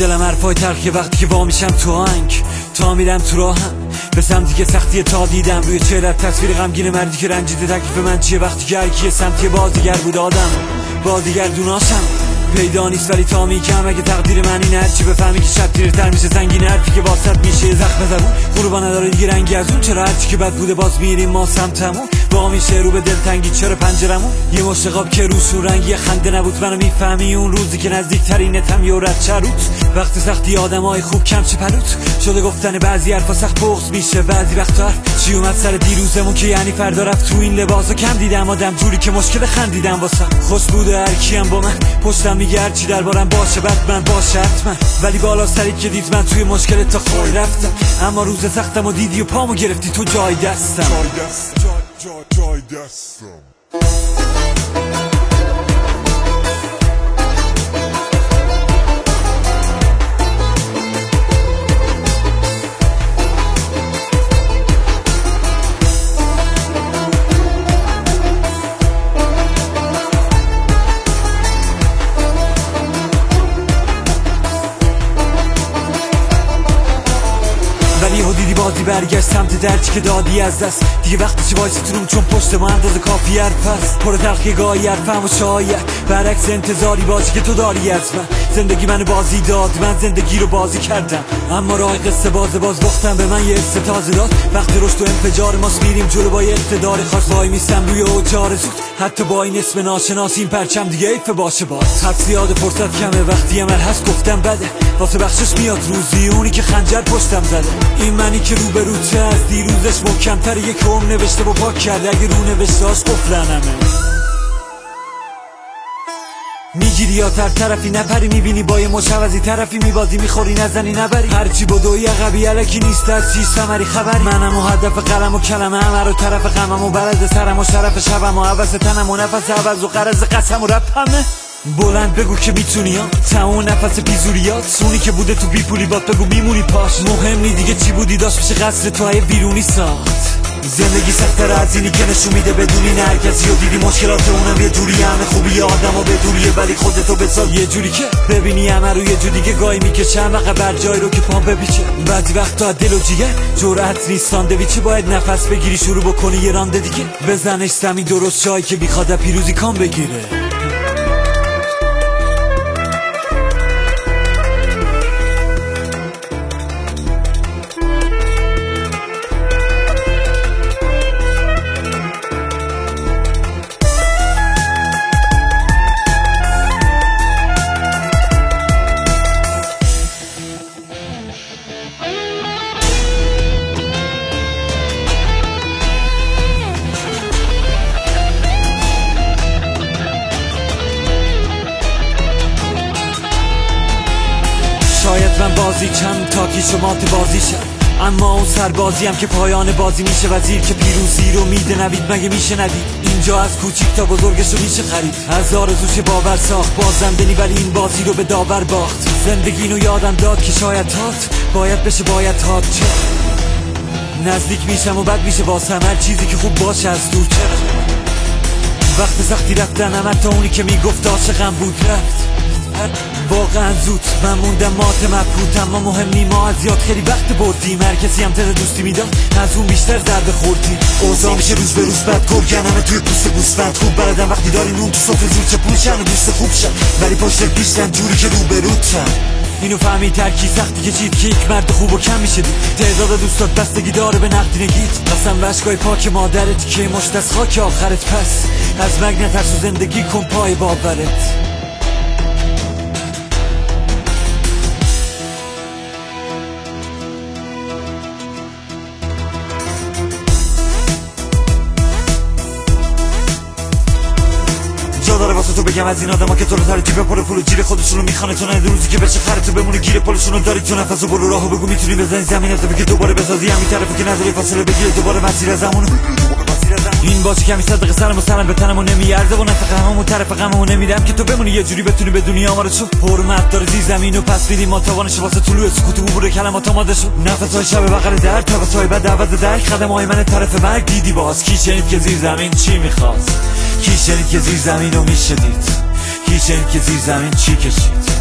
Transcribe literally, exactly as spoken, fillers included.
دلم حرفای تلخی وقتی که وا میشم تو آهنگ، تا میرم تو راهم به سمتی که سختی تا دیدم روی چهرت تصویر غمگین مردی که رنجیده. تکلیف من چیه وقتی که هرکی سمتی بازیگر بود آدم بازیگر دوناشم پیدا نیست، ولی تا میگم اگه تقدیر من اینه هرچی بفهمی که شب تیرتر میشه سنگین حرفی که واسط میشه زخم زبون غروبا نداره دیگه رنگی از اون. چرا هرچی که بد بوده باز میریم ما سمتمون با میشه رو به دلتنگی چرا پنجرمون یه مشتقاب که روشون رنگی خنده نبود. منو میفهمی اون روزی که نزدیک ترینتم یه رد چروت وقت سختی آدمای خوب کم چه پلوت شده گفتن بعضی حرفا سخت بغض میشه بعضی وقتا چی اومد سر دیروزمون که یعنی فردا رفت تو این لباسا کم دیدم آدم جوری که مشکل خندیدم واسم خوش بوده هر کیم با من پشتم میگه هرچی دربارم باشه بعد من باشه حتما، ولی بالا سری که دید من توی مشکل تا خوی رفتم اما روز سختم و دیدی و پامو گرفتی تو جای دستم جای دست جای جای جای دستم. دیدی بازی برگشت سمت درچی که دادی از دست دیگه وقتی چه وایسی تونم چون پشت ما اندازه کافی حرف پر تلخی گاهی حرفم و شاید برعکس انتظاری بازی که تو داری از من زندگی منو بازی داد من زندگی رو بازی کردم اما راه قصه باز باز باختم به من یه حس تازه داد وقتی رشد و انفجار ماست میریم جلو با یه اقتدار خاص وای میستم روی اوجار زود حتی با این اسم ناشناس این پرچم دیگه ایفه باشه باز حد زیاد فرصت کمه وقتی عمل هست گفتم بده واسه بخشش میاد روزی اونی که خنجر پشتم زده این منی که رو به رو چه از دیروزش محکمتر یک هم نوشته و پاک کرده اگه رو نوشتهاش قفلنمه میگیری یا تر طرفی نپری میبینی با یه مشوزی طرفی میبازی میخوری نزنی نبری هرچی بدوی عقبی علکی نیست از چیز ثمری خبری منم و هدف قلم و کلمه همه رو طرف غمم و برز سرم و شرف شبم و عوض تنم و نفس عوض و قرض قسم و رپ همه بلند بگو که میتونی ها تمام نفس بیزوریات سونی که بوده تو بیپولی بات بگو میمونی پاش مهم نی دیگه چی بودی داشت میشه قصر تو های بیرونی ساخت زندگی سخت‌تر از اینی که نشون میده بدونی نه هر کسی رو دیدی مشکلات اونم یه جوری همه خوبی آدم و بدونیه ولی خودتو بساز یه جوری که ببینی همه رو یه جوری که گاهی میکشه همه بر جای رو که پام بپیچه بعضی وقتا دل و جیگر جرأت نیست ساندویچی باید نفس بگیری شروع بکنی یه رانده دیگه بزنش زمین درست جایی که بیخواد پیروزی کام بگیره شاید من بازی کم تا کی شما تو بازیشم اما اون سربازی هم که پایان بازی میشه وزیر که پیروزی رو میده نوید مگه میشه ندید اینجا از کوچیک تا بزرگش رو میشه خرید از آرزوش باور ساخت بازندنی ولی این بازی رو به داور باخت زندگی رو یادم داد که شاید هات باید بشه باید هات چه نزدیک میشم و بد میشه واسم هر چیزی که خوب باشه از دور چرا وقت سختی رفتنم حتی اونی که میگفت عاشقم بود رفت واقعا زود من موندم مات مبهوت اما مهم نی ما از یاد خیلی وقت بردیم هر کسی هم تر دوستی میداد از اون بیشتر ضربه خوردیم اوضاع میشه روز به روز بد گرگن همه توی پوست گوسفند خوب بردم وقتی داری نون تو صفر زور چه پوشن و دوست خوب شن ولی پشت پیشتن جوری که رو به روتن اینو فهمید ترکی سختی که چید که یک مرد خوب و کم میشه دید تعداد دوستات بستگی داره به نقدینگیت قسم به اشکای پاک مادرت که مشت از خاک آخرت پس از مرگ نترس و زندگی کن پای باورت داره واسه تو بگم از این آدما که تو رو تر جیب پر پول و جیر خودشونو میخوانه تو نه روزی که بشه خره تو بمونه گیر پولشونو داری تو نفسو برو راهو بگو میتونی بزنی زمین از که دوباره بسازی همین طرفو که نذاری فاصله بگیره دوباره مسیر زمانو این باشه کمی صدق سرمو سرم به تنمو نمیارزه و نفق هممون طرف غممو نمیدم که تو بمونی یه جوری بتونی به دنیا ما رو شو حرمت داره زی زمینو پس بدیم ما توانش واسه طلوع سکوت عبور کلمات آماده شو نفسای شب بغل در تا سایه بعد عوض در خدمای من طرف مرگ دیدی باز کی شنید که زیر زمین چی میخواست کی شنید که زیر زمینو میشدید کی شنید که زیر زمین چی کشید